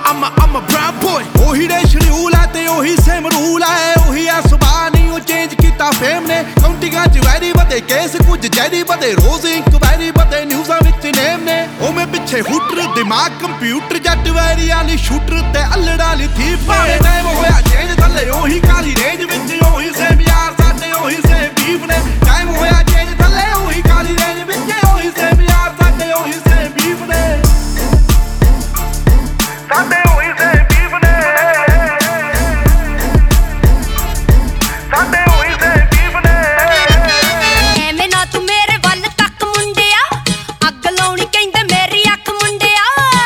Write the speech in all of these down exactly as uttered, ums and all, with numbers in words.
I'm a, I'm a brown boy ਉਹੀ ਰੇਸ਼ rule ਹੈ ਤੇ ਉਹੀ ਸੇਮ ਰੂਲ ਹੈ ਉਹੀ ਆ ਸੁਭਾਅ ਨਹੀਂ ਉਹ ਚੇਂਜ ਕੀਤਾ ਫੇਮ ਨੇ ਕਾਉਂਟਿੰਗਾਂ ਚ ਵੈਰੀ ਵਧੇ ਕੇਸ ਕੁਝ ਜੈਰੀ ਵਧੇ ਰੋਜ਼ ਇਨਕੁਆਇਰੀ ਵਧੇ ਨਿਊਜ਼ਾਂ ਵਿੱਚ ਨੇਮ ਨੇ ਉਹ ਮੈਂ ਪਿੱਛੇ ਹੂਟਰ ਦਿਮਾਗ ਕੰਪਿਊਟਰ ਜੱਟ ਵੈਰੀਆਂ ਲਈ ਸ਼ੂਟਰ ਤੇ ਅਲੜਾ ਲਈ ਥੀਪ ਭਾਵੇਂ ਟਾਈਮ ਹੋਇਆ ਚੇਂਜ ਥੱਲੇ ਉਹੀ ਕਾਲੀ ਰੇਂਜ ਵਿੱਚ ਉਹੀ ਸੇਮ ਯਾਰ ਸਾਡੇ ਉਹੀ ਸੇਮ ਬੀਫ ਨੇ ਟਾਈਮ ਹੋਇਆ ਚੇਂਜ ਥੱਲੇ ਉਹੀ ਕਾਲੀ ਰੇਂਜ ਵਿੱਚ ਉਹੀ ਸੇਮ ਯਾਰ ਸਾਡੇ ਉਹੀ ਸੇਮ ਬੀਫ ਨੇ ਸਾਡੇ ਉਹੀ ਸੇਮ ਬੀਫ ਨੇ ਸਾਡੇ ਉਹੀ ਸੇਮ ਬੀਫ ਨੇ ਐਵੇਂ ਨਾ ਤੂੰ ਮੇਰੇ ਵੱਲ ਤੱਕ ਮੁੰਡਿਆ ਅੱਗ ਲਾਉਣੀ ਕਹਿੰਦੇ ਮੇਰੀ ਅੱਖ ਮੁੰਡਿਆ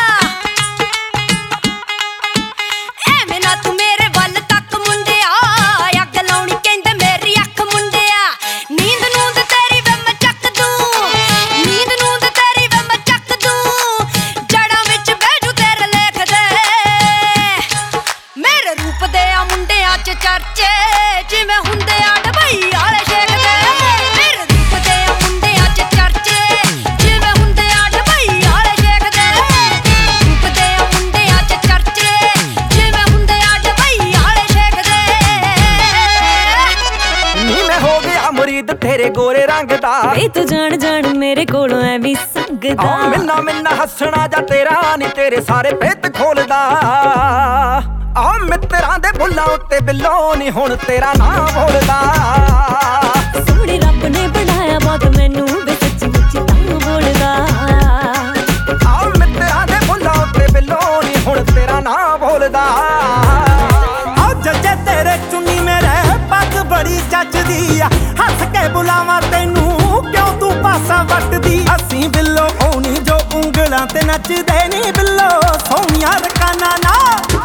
ਐਵੇਂ ਨਾ ਤੂੰ ਮੇਰੇ ਵੱਲ ਤੱਕ ਮੁੰਡਿਆ ਅੱਗ ਲਾਉਣੀ ਕਹਿੰਦੇ ਮੇਰੀ ਅੱਖ ਮੁੰਡਿਆ ਨੀਂਦ ਨੂੰਦ ਤੇਰੀ ਵੇ ਮੈਂ ਚੱਕ ਦੂੰ ਨੀਂਦ ਨੂੰਦ ਤੇਰੀ ਵੇ ਮੈਂ ਚੱਕ ਦੂੰ ਜੜਾਂ ਵਿੱਚ ਬਹਿ ਜੂ ਤੇਰੇ ਲੇਖ ਦੇ ਮੇਰੇ ਰੂਪ ਦੇ ਆ ਮੁੰਡਿਆਂ ਚ ਚਰਚੇ ਜਿਵੇਂ ਹੁੰਦੇ ਆ ਡਬਈ ਵਾਲੇ ਸ਼ੇਖ ਦੇ ਮੇਰੇ ਰੂਪ ਦੇ ਆ ਮੁੰਡਿਆਂ ਚ ਚਰਚੇ ਜਿਵੇਂ ਹੁੰਦੇ ਆ ਡਬਈ ਵਾਲੇ ਸ਼ੇਖ ਦੇ ਰੂਪ ਦੇ ਆ ਮੁੰਡਿਆਂ ਚ ਚਰਚੇ ਜਿਵੇਂ ਹੁੰਦੇ ਆ ਡਬਈ ਵਾਲੇ ਸ਼ੇਖ ਦੇ ਨੀ ਮੈਂ ਹੋ ਗਿਆ ਮੁਰੀਦ ਤੇਰੇ ਗੋਰੇ ਰੰਗ ਦਾ ਵੇ ਤੂੰ ਜਾਣ ਜਾਣ ਮੇਰੇ ਕੋਲੋਂ ਐ ਵੀ ਸੰਗਦਾ ਆ ਮਿੰਨਾ ਮਿੰਨਾ ਹੱਸਣਾ ਜਾਂ ਤੇਰਾ ਨੀ ਤੇਰੇ ਸਾਰੇ ਭੇਤ ਖੋਲਦਾ ਆ ਮਿੱਤਰਾਂ ਦੇ ਬੁੱਲਾਂ ਉੱਤੇ ਬਿੱਲੋ ਨੀ ਹੁਣ ਤੇਰਾ ਨਾਂ ਬੋਲਦਾ ਸੋਹਣੇ ਰੱਬ ਨੇ ਬਣਾਇਆ ਬਹੁਤ ਮੈਨੂੰ ਵੇ ਸੱਚੀ ਮੁੱਚੀ ਤਾਂ ਬੋਲਦਾ ਆ ਮਿੱਤਰਾਂ ਦੇ ਬੁੱਲਾਂ ਉੱਤੇ ਬਿੱਲੋ ਨੀ ਹੁਣ ਤੇਰਾ ਨਾਂ ਬੋਲਦਾ ਆ ਜੱਜੇ ਤੇਰੇ ਚੁੰਨੀ ਮੇਰੇ ਪੱਗ ਬੜੀ ਜੱਜਦੀ ਆ ਹੱਸ ਕੇ ਬੁਲਾਵਾਂ ਤੈਨੂੰ ਕਿਉਂ ਤੂੰ ਪਾਸਾ ਵੱਟਦੀ ਅਸੀਂ ਬਿੱਲੋ ਹੋਣੀ ਜੋ ਉਂਗਲਾਂ ਤੇ ਨੱਚਦੇ ਨੀ ਬਿੱਲੋ ਸੋਹਣੀਆਂ ਰਕਾਨਾ ਨਾ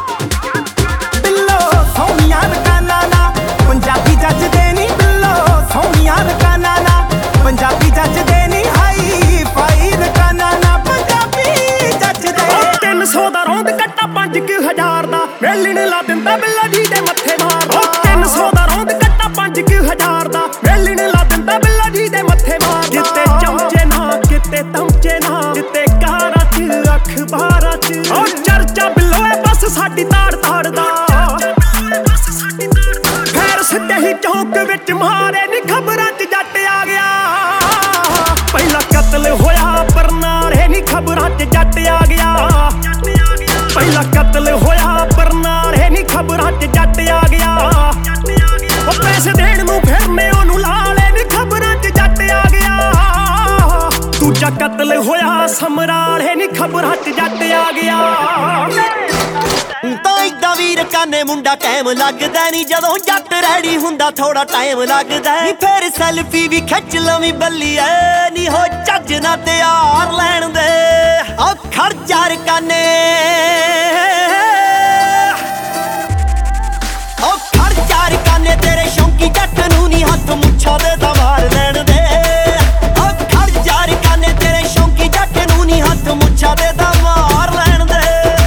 ਬਿੱਲੋ ਸੋਹਣੀਆਂ ਰਕਾਨਾ ਨਾ ਪੰਜਾਬੀ ਜੱਜਦੇ ਨੀ ਬਿੱਲੋ ਸੋਹਣੀਆਂ ਰਕਾਨਾ ਨਾ ਪੰਜਾਬੀ ਜੱਜਦੇ ਨੀ ਹਾਈ ਫਾਈ ਰਕਾਨਾ ਨਾ ਪੰਜਾਬੀ ਜੱਜਦੇ ਤਿੰਨ ਸੌ ਦਾ ਰੌਂਦ ਕੱਟਾ ਪੰਜ ਕੁ ਹਜ਼ਾਰ ਦਾ ਵੇਲਣ ਲਾ ਦਿੰਦਾ ਬਿੱਲਾ ਜੀ ਦੇ ਮੱਥੇ ਮਾਰਦਾ ਤਿੰਨ ਸੌ ਦਾ ਰੌਂਦ ਕੱਟਾ ਪੰਜ ਕੁ ਹਜ਼ਾਰ ਦਾ ਵੇਲਣ ਲਾ ਦਿੰਦਾ ਬਿੱਲਾ ਜੀ ਦੇ ਮੱਥੇ ਮਾਰਦਾ ਕਿਤੇ ਚਮਚੇ ਨਾ ਕਿਤੇ ਤਮਚੇ ਨਾ ਕਿਤੇ ਕਾਰਾਂ ਚ ਅਖਬਾਰਾਂ ਚ ਓ ਚਰਚਾ ਬਿੱਲੋ ਐ ਬਸ ਸਾਡੀ ਤਾੜ ਤਾੜਦਾ ਫੇਰ ਸਿੱਧੇ ਹੀ ਚੌਂਕ ਵਿੱਚ ਮਾਰੇ ਨੀ ਖਬਰਾਂ ਚ ਜੱਟ ਆ ਗਿਆ ਪਹਿਲਾ ਕਤਲ ਹੋਇਆ ਬਰਨਾਲੇ ਨੀ ਖਬਰਾਂ ਚ ਜੱਟ ਆ ਗਿਆ ਪਹਿਲਾ ਕਤਲ ਹੋਇਆ ਬਰਨਾਲੇ ਨੀ ਖਬਰਾਂ ਚ ਜੱਟ ਆ ਗਿਆ ਉਹ ਪੈਸੇ ਦੇਣ ਨੂੰ ਫਿਰਨੇ ਉਹਨੂੰ ਲਾਲੇ ਨੀ ਖਬਰਾਂ ਚ ਜੱਟ ਆ ਗਿਆ ਦੂਜਾ ਕਤਲ ਹੋਇਆ ਸਮਰਾਲੇ ਨੀ ਖਬਰਾਂ ਚ ਜੱਟ ਆ ਗਿਆ ਤਾਂ ਇਦਾਂ ਵੀਰ ਕਾਨੇ ਮੁੰਡਾ ਟਾਈਮ ਲੱਗਦਾ ਨੀ ਜਦੋਂ ਜੱਟ ਰੈਡੀ ਹੁੰਦਾ ਥੋੜਾ ਟਾਈਮ ਲੱਗਦਾ ਨੀ ਫੇਰ ਸੈਲਫੀ ਵੀ ਖਿੱਚ ਲਵੀਂ ਬੱਲੀਏ ਨੀ ਹੋ ਚੱਜ ਨਾ ਤਿਆਰ ਲੈਣ ਦੇ ਆ ਖੜ ਚਾਰ ਕਾਨੇ ਓ ਖੜ ਚਾਰ ਕਾਨੇ ਤੇਰੇ ਸ਼ੌਂਕੀ ਜੱਟ ਨੂੰ ਨੀ ਹੱਥ ਮੁੱਛਾਂ ਦੇ ਦਵਾਰ ਲੈਣ ਦੇ ਓ ਖੜ ਚਾਰ ਕਾਨੇ ਤੇਰੇ ਸ਼ੌਂਕੀ ਜੱਟ ਨੂੰ ਨੀ ਹੱਥ ਮੁੱਛਾਂ ਦੇ ਦਵਾਰ ਲੈਣ ਦੇ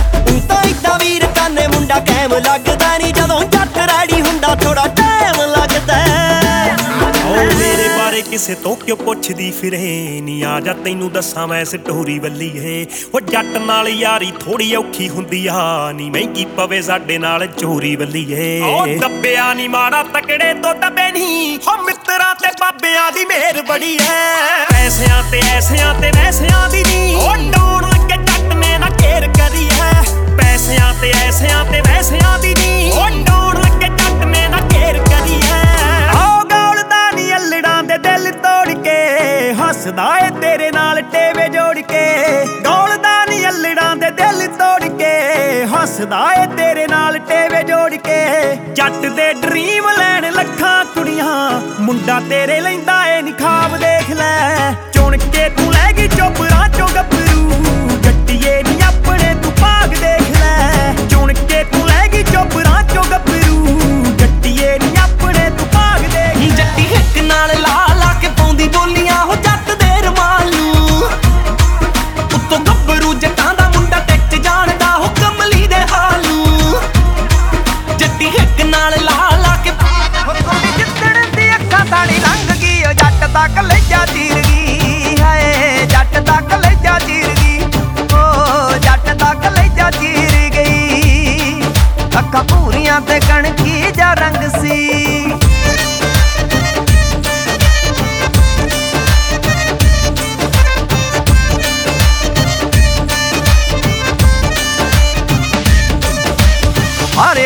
ਮੁੰਡਾ ਟਾਈਮ ਲੱਗਦਾ ਨੀ ਜਦੋਂ ਜੱਟ ਰੈਡੀ ਹੁੰਦਾ ਥੋੜਾ ਟਾਈਮ ਲੱਗਦਾ ਓ ਮੇਰੇ ਬਾਰੇ ਕਿਸੇ ਤੋਂ ਕਿਉਂ ਪੁੱਛਦੀ ਫਿਰੇ ਨੀ ਆ ਜਾ ਤੈਨੂੰ ਦੱਸਾਂ ਮੈਂ ਸਟੋਰੀ ਵੱਲੀਏ ਓ ਜੱਟ ਨਾਲ ਯਾਰੀ ਥੋੜੀ ਔਖੀ ਹੁੰਦੀ ਆ ਨੀ ਮਹਿੰਗੀ ਪਵੇ ਸਾਡੇ ਨਾਲ ਚੋਰੀ ਵੱਲੀਏ ਓ ਦੱਬਿਆ ਨੀ ਮਾੜਾ ਤਕੜੇ ਤੋਂ ਦੱਬੇ ਨੀ ਹੋ ਮਿੱਤਰਾਂ ਤੇ ਬਾਬਿਆਂ ਦੀ ਮਿਹਰ ਬੜੀ ਐ ਪੈਸਿਆਂ ਤੇ ਐਸਿਆਂ ਤੇ ਵੈਸਿਆਂ ਦੀ ਨੀ ਓ ਡਾਉਣ ਲੱਗੇ ਜੱਟ ਨੇ ਨਾ ਘੇਰ ਕਰੀ ਐ ਪੈਸਿਆਂ ਤੇ ਐਸਿਆਂ ਤੇ ਵੈਸਿਆਂ ਦੀ ਨੀ ਓ ਡਾਉਣ ਲੱਗੇ ਜੱਟ ਨੇ ਨਾ ਘੇਰ ਕਰੀ ਐ ਓ ਗੌਲਦਾ ਨੀ ਅਲੜਾਂ ਦੇ ਦਿਲ ਤੋੜ ਕੇ ਹੱਸਦਾ ਏ ਤੇਰੇ ਨਾਲ ਟੇਵੇ ਜੋੜ ਕੇ ਗੌਲਦਾ ਨੀ ਅਲੜਾਂ ਦੇ ਦਿਲ ਤੋੜ ਕੇ ਹੱਸਦਾ ਏ ਤੇਰੇ ਨਾਲ ਟੇਵੇ ਜੋੜ ਕੇ ਜੱਟ ਦੇ ਡਰੀਮ ਲੈਣ ਲੱਖਾਂ ਕੁੜੀਆਂ ਮੁੰਡਾ ਤੇਰੇ ਲੈਂਦਾ ਏ ਨੀ ਖਾਬ ਦੇਖ ਲੈ ਚੁਣ ਕੇ ਤੂੰ ਲੈ ਗਈ ਚੋਪਰਾਂ ਚੋਂ ਗੱਭਰੂ ਜੱਟੀਏ ਨੀ ਆਪਣੇ ਤੂੰ ਭਾਗ ਦੇਖ ਲੈ ਚੁਣ ਕੇ ਤੂੰ ਲੈ ਗਈ ਚੋਪਰਾਂ ਚੋਂ ਗੱਭਰੂ ਜੱਟੀਏ ਨੀ ਆਪਣੇ ਤੂੰ ਭਾਗ ਦੇਖ ਨੀ ਜੱਟੀ ਹਿੱਕ ਨਾਲ ਲਾ ਲਾ ਕੇ ਪਾਉਂਦੀ ਬੋਲੀਆਂ ਹੋ ਜੱਟ ਦੇ ਰਮਾਲ ਨੂੰ ਉੱਤੋਂ ਗੱਭਰੂ ਜੱਟਾਂ ਦਾ ਮੁੰਡਾ ਟਿੱਕ ਜਾਣਦਾ ਹੋ ਕਮਲੀ ਦੇ ਹਾਲ ਨੂੰ ਜੱਟੀ ਹਿੱਕ ਨਾਲ ਲਾ ਲਾ ਕੇ ਹੋ ਕੋਈ ਜਿੱਦਣ ਦੀ ਅੱਖਾਂ ਤਾਣੀ ਲੰਘ ਗਈ ਉਹ ਜੱਟ ਤੱਕ ਲੈ ਜਾ ਚੀਰ ਗਈ ਹਾਏ ਜੱਟ ਤੱਕ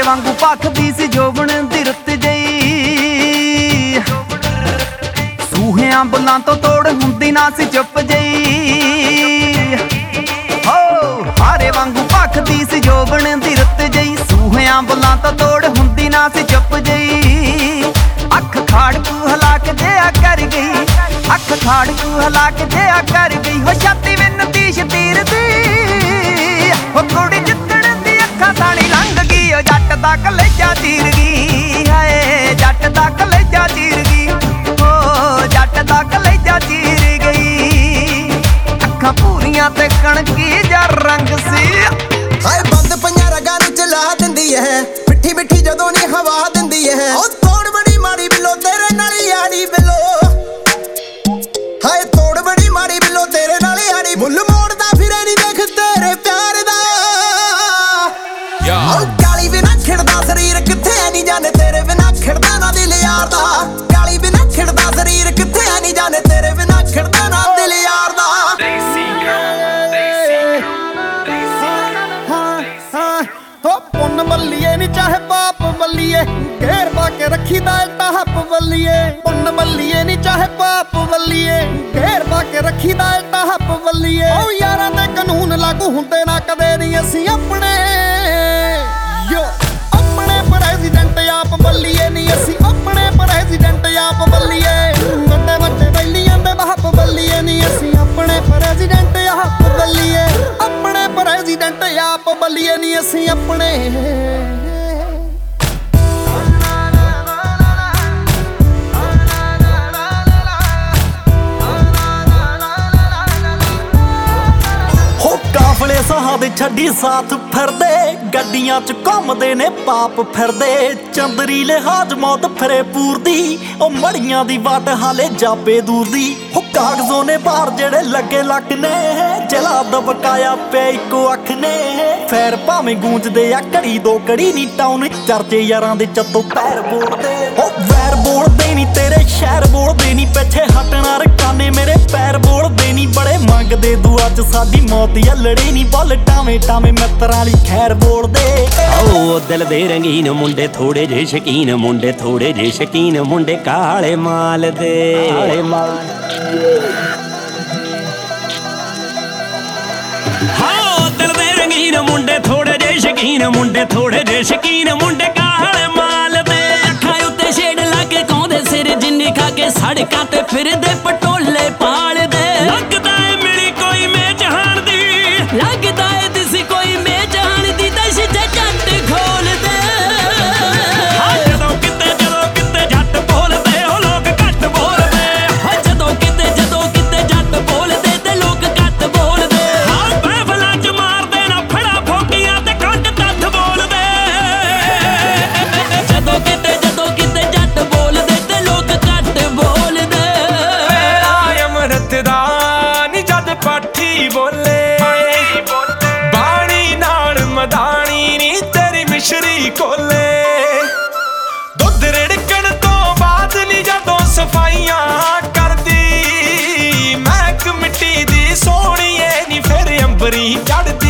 ਵਾਂਗੂ ਭਖਦੀ ਸੀ ਜੋਬਨ ਦੀ ਰੁੱਤ ਜਈ ਸੂਹਿਆਂ ਬੁੱਲਾਂ ਤੋਂ ਤੋੜ ਹੁੰਦੀ ਨਾ ਸੀ ਚੁੱਪ ਜਈ ਹੋ ਹਾਰੇ ਵਾਂਗੂ ਭਖਦੀ ਸੀ ਜੋਬਨ ਦੀ ਰੁੱਤ ਜਈ ਸੂਹਿਆਂ ਬੁੱਲਾਂ ਤੋਂ ਤੋੜ ਹੁੰਦੀ ਨਾ ਸੀ ਚੁੱਪ ਜਈ ਅੱਖ ਖਾੜਕੂ ਹਲਾਕ ਜਿਆ ਕਰ ਗਈ ਅੱਖ ਖਾੜਕੂ ਹਲਾਕ ਜਿਆ ਕਰ ਗਈ ਹੋ ਛਾਤੀ ਵਿੱਚ ਤੀਸ਼ ਤੀਰ ਦੀ ਹੋ ਕੁੜੀ ਜਿੱਤਣ ਦੀ ਅੱਖਾਂ ਤਾਣੀ ਲੰਘ ਗਈ ਓ ਜੱਟ ਦਾ ਕਲੇਜਾ ਚੀਰ ਗਈ ਹਾਏ ਜੱਟ ਦਾ ਕਲੇਜਾ ਚੀਰ ਗਈ ਓ ਜੱਟ ਦਾ ਕਲੇਜਾ ਚੀਰ ਗਈ ਅੱਖਾਂ ਪੂਰੀਆਂ ਤੇ ਕਣਕੀ ਜਾਂ ਰੰਗ ਸੀ ਹਾਏ ਬੰਦ ਪੰਜਾ ਰਗਾਂ ਨੂੰ ਚਲਾ ਦਿੰਦੀ ਐ ਮਿੱਠੀ ਮਿੱਠੀ ਜਦੋਂ ਨੀ ਹਵਾ ਦਿੰਦੀ ਐ ਓ ਤੋੜ ਬੜੀ ਮਾੜੀ ਬਿੱਲੋ ਤੇਰੇ ਨਾਲ ਯਾਰੀ ਬਿੱਲੋ ਹਾਏ ਤੋੜ ਬੜੀ ਮਾੜੀ ਬਿੱਲੋ ਤੇਰੇ ਨਾਲ ਯਾਰੀ ਮੁੱਲ ਮੋੜਦਾ ਫਿਰੇ ਨੀ ਦੇਖ ਤੇਰੇ ਪਿਆਰ ਦਾ ਓ ਕਾਲੀ ਬਿਨਾ ਖਿੜਦਾ ਸਰੀਰ ਕਿੱਥੇ ਨੀ ਜਾਣੇ ਤੇਰੇ ਬਿਨਾ ਖਿੜਦਾ ਨਾ ਦਿਲ ਯਾਰ ਦਾ ਕਾਲੀ ਬਿਨਾ ਖਿੜਦਾ ਸਰੀਰ ਕਿੱਥੇ ਨੀ ਜਾਣੇ ਤੇਰੇ ਬਿਨਾ ਖਿੜਦਾ ਨਾ ਦਿਲ ਯਾਰ ਦਾ ਹੋ ਪੁੰਨ ਮੱਲੀਏ ਨੀ ਚਾਹੇ ਪਾਪ ਬੱਲੀਏ ਘੇਰ ਪਾ ਕੇ ਰੱਖੀ ਦਾ ਟਾਪ ਬੱਲੀਏ ਪੁੰਨ ਮੱਲੀਏ ਨੀ ਚਾਹੇ ਪਾਪ ਬੱਲੀਏ ਘੇਰ ਪਾ ਕੇ ਰੱਖੀ ਦਾ ਟਾਪ ਬੱਲੀਏ ਓ ਯਾਰਾਂ ਦੇ ਕਾਨੂੰਨ ਲਾਗੂ ਹੁੰਦੇ ਨਾ ਕਦੇ ਨਹੀਂ ਅਸੀਂ ਆਪਣੇ ਯੋ ਆਪਣੇ ਪ੍ਰੈਜ਼ੀਡੈਂਟ ਆਪ ਬੱਲੀਏ ਨੀ ਅਸੀਂ ਆਪਣੇ ਪ੍ਰੈਜ਼ੀਡੈਂਟ ਆਪ ਬੱਲੀਏ ਵੱਡੇ ਵੱਡੇ ਬੈਲੀਆਂ ਦੇ ਬਾਪ ਬੱਲੀਏ ਨੀ ਅਸੀਂ ਆਪਣੇ ਪ੍ਰੈਜ਼ੀਡੈਂਟ ਆਪ ਬੱਲੀਏ ਆਪਣੇ ਪ੍ਰੈਜ਼ੀਡੈਂਟ ਆਪ ਬੱਲੀਏ ਨੀ ਅਸੀਂ ਆਪਣੇ ਕਾਫਲੇ ਸਹਾਦੇ ਛੱਡੀ ਸਾਥ ਫਿਰਦੇ ਗੱਡੀਆਂ ਚ ਘੁੰਮਦੇ ਨੇ ਪਾਪ ਫਿਰਦੇ ਚੰਦਰੀ ਲਿਹਾਜ਼ ਮੌਤ ਫਿਰੇ ਪੂਰਦੀ ਉਹ ਮੜੀਆਂ ਦੀ ਵਾਟ ਹਾਲੇ ਜਾਪੇ ਦੂਰ ਦੀ ਉਹ ਕਾਗਜ਼ੋਂ ਨੇ ਬਾਹਰ ਜਿਹੜੇ ਲੱਗੇ ਲੱਕ ਨੇ ਜਲਾ ਦਬਕਾਇਆ ਪਿਆ ਇੱਕੋ ਅੱਖ ਨੇ ਫੈਰ ਭਾਵੇਂ ਗੂੰਜਦੇ ਆ ਘੜੀ ਦੋ ਘੜੀ ਨੀ ਟਾਊਨ ਚਰਚੇ ਯਾਰਾਂ ਦੇ ਚੱਤੋਂ ਪੈਰ ਬੋਲਦੇ ਉਹ ਵੈਰ ਬੋਲਦੇ ਨੀ ਤੇਰੇ ਸ਼ਹਿਰ ਬੋਲਦੇ ਨੀ ਪਿੱਛੇ ਹਟਣਾ ਰਕਾਨੇ ਮੇਰੇ ਪੈਰ ਬੋਲਦੇ ਨੀ ਬੜੇ ਮੰਗਦੇ ਦੁਆ ਚ ਸਾਡੀ ਮੌਤ ਆ ਲੜੇ ਨੀ ਬੋਲ ਟਾਵੇਂ ਟਾਵੇਂ ਮਿੱਤਰਾਂ ਲਈ ਖੈਰ ਬੋਲਦੇ ਓ ਦਿਲ ਦੇ ਰੰਗੀਨ ਮੁੰਡੇ ਥੋੜੇ ਜੇ ਸ਼ਕੀਨ ਮੁੰਡੇ ਥੋੜੇ ਜੇ ਸ਼ਕੀਨ ਮੁੰਡੇ ਕਾਲੇ ਮਾਲ ਦੇ ਕਾਲੇ ਮਾਲ ਹਾਂ ਦਿਲ ਦੇ ਰੰਗੀਨ ਮੁੰਡੇ ਥੋੜੇ ਜੇ ਸ਼ਕੀਨ ਮੁੰਡੇ ਥੋੜੇ ਜੇ ਸ਼ਕੀਨ ਮੁੰਡੇ ਕਾਲੇ ਮਾਲ ਦੇ ਅੱਖਾਂ ਉੱਤੇ ਛੇੜ ਲਾ ਕੇ ਕੌਂਦੇ ਸਿਰ ਜਿੰਨੀ ਖਾ ਕੇ ਸੜਕਾਂ ਤੇ ਫਿਰਦੇ ਪਟੋਲੇ ਪਾਲਦੇ ਲੱਗਦਾ ਏ ਮਿਲੀ ਕੋਈ ਮੇ ਜਹਾਨ ਦੀ ਲੱਗਦਾ ਏ ਦਿਸੀ ਕੋਈ ਮੇ ਜਹਾਨ ਦੀ ਦਸ਼ ਜੱਟ ਖੋਲਦੇ ਹਾਂ ਜਦੋਂ ਕਿਤੇ ਜਦੋਂ ਕਿਤੇ ਜੱਟ ਬੋਲਦੇ ਉਹ ਲੋਕ ਘੱਟ ਬੋਲਦੇ ਹਾਂ ਜਦੋਂ ਕਿਤੇ ਜਦੋਂ ਕਿਤੇ ਜੱਟ ਬੋਲਦੇ ਤੇ ਲੋਕ ਘੱਟ ਬੋਲਦੇ ਹਾਂ ਬੈਫਲਾਂ ਚ ਮਾਰਦੇ ਨਾ ਫੜਾ ਫੋਕੀਆਂ ਤੇ ਘੱਟ ਤੱਥ ਬੋਲਦੇ ਜਦੋਂ ਕਿਤੇ ਜਦੋਂ ਕਿਤੇ ਜੱਟ ਬੋਲਦੇ ਤੇ ਲੋਕ ਘੱਟ ਬੋਲਦੇ ਮੇਰਾ ਅਮਰਤ ਦਾ ਨੀ ਜਦ ਪਾਠੀ ਬੋਲੇ ਬਾਣੀ ਨਾਲ ਮਦਾਨੀ ਨੀ ਤੇਰੀ ਮਿਸ਼ਰੀ ਕੋਲੇ ਦੁੱਧ ਰਿੜਕਣ ਤੋਂ ਬਾਅਦ ਨੀ ਜਦੋਂ ਸਫਾਈਆਂ ਕਰਦੀ ਮਹਿਕ ਮਿੱਟੀ ਦੀ ਸੋਹਣੀਏ ਨੀ ਫਿਰ ਅੰਬਰੀ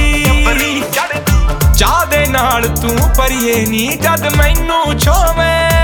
ਚੜਦੀ ਚਾਹ ਦੇ ਨਾਲ ਤੂੰ ਪਰੀਏ ਨੀ ਜਦ ਮੈਨੂੰ ਛੋਵੇਂ